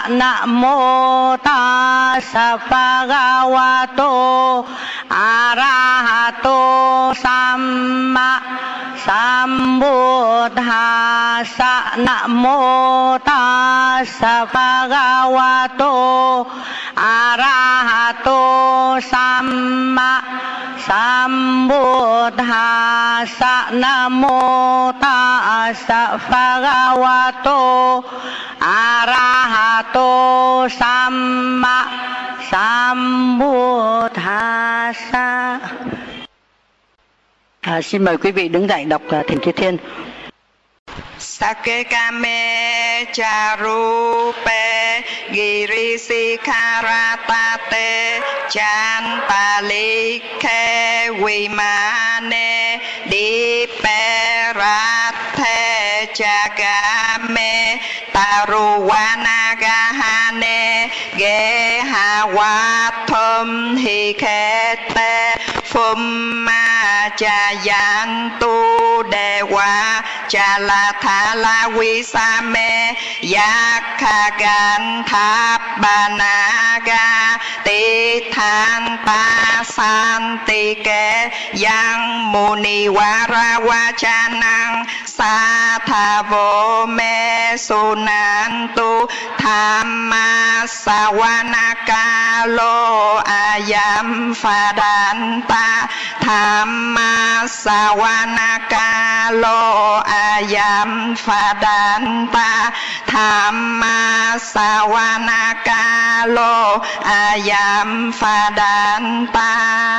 Namo tassa bhagavato arahato samma sambuddhassa. Namo tassa bhagavato arahato samma sambuddhassa. Namo tassa bhagavato arahato samma sambuddhassa. Xin mời quý vị đứng dậy đọc Thỉnh Chư Thiên. Sakekame charupe girisikaratate chantalike vimane diperathe chagame taruvanagahane gehawathum hikete phumma chayantu dewa chalathala visame yakhaganthabanaga tithanta santike yang munivaravachanang sathavo me sunantu thamma savanakalo ayam phadanta thamma savanakalo ayam phadanta thamma savanakalo ayam phadanta.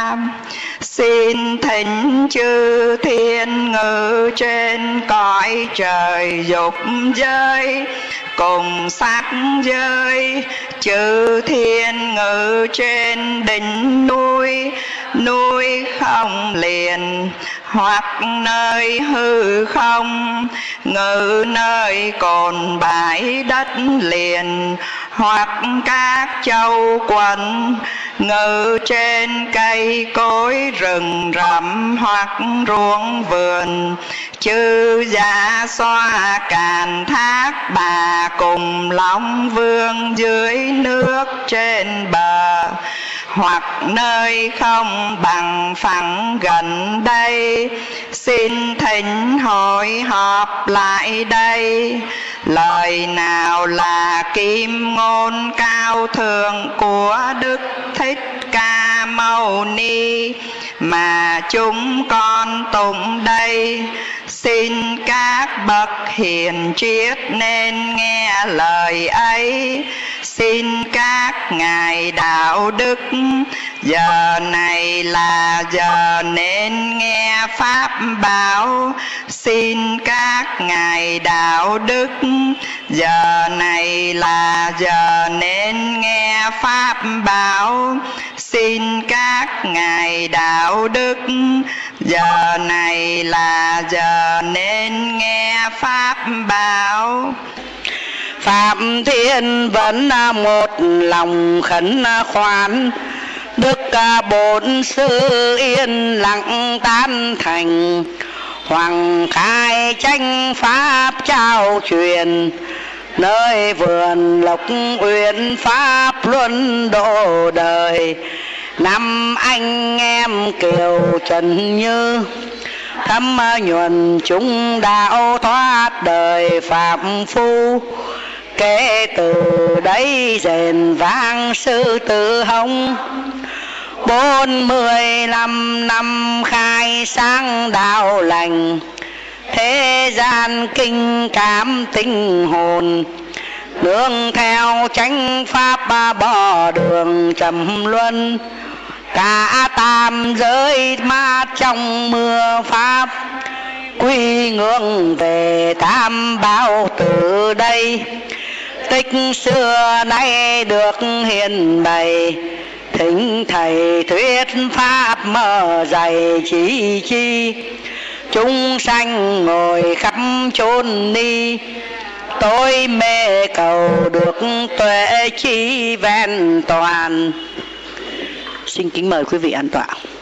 Xin thỉnh chư thiên ngự trên cõi trời dục giới cùng sắc giới, chư thiên ngự trên đỉnh núi, núi không liền, hoặc nơi hư không, ngự nơi cồn bãi đất liền, hoặc các châu quần, ngự trên cây cối rừng rậm hoặc ruộng vườn, chư dạ xoa càn thác bà cùng long vương dưới nước trên bờ, hoặc nơi không bằng phẳng gần đây, xin thỉnh hội họp lại đây. Lời nào là kim ngôn cao thượng của Đức Thích Ca Mâu Ni mà chúng con tụng đây, xin các bậc hiền triết nên nghe lời ấy. Xin các ngài đạo đức, giờ này là giờ nên nghe pháp bảo. Xin các ngài đạo đức, giờ này là giờ nên nghe pháp bảo. Xin các ngài đạo đức, giờ này là giờ nên nghe pháp bảo. Phạm Thiên vẫn một lòng khấn khoán, Đức Bổn Sư yên lặng tán thành. Hoàng khai tranh pháp trao truyền, nơi vườn Lộc Uyển pháp luân độ đời. Năm anh em Kiều Trần Như, thâm nhuần chúng đạo thoát đời phạm phu. Kể từ đấy rền vang sư tử hồng, 45 năm khai sáng đạo lành. Thế gian kinh cảm tinh hồn, nương theo chánh pháp bỏ đường trầm luân. Cả tam giới mát trong mưa pháp, quy ngưỡng về tam bảo từ đây. Tích xưa nay được hiền bày, thỉnh thầy thuyết pháp mở dày chỉ chi. Chúng sanh ngồi khắp chốn ni, tôi mê cầu được tuệ chi vẹn toàn. Xin kính mời quý vị an tọa.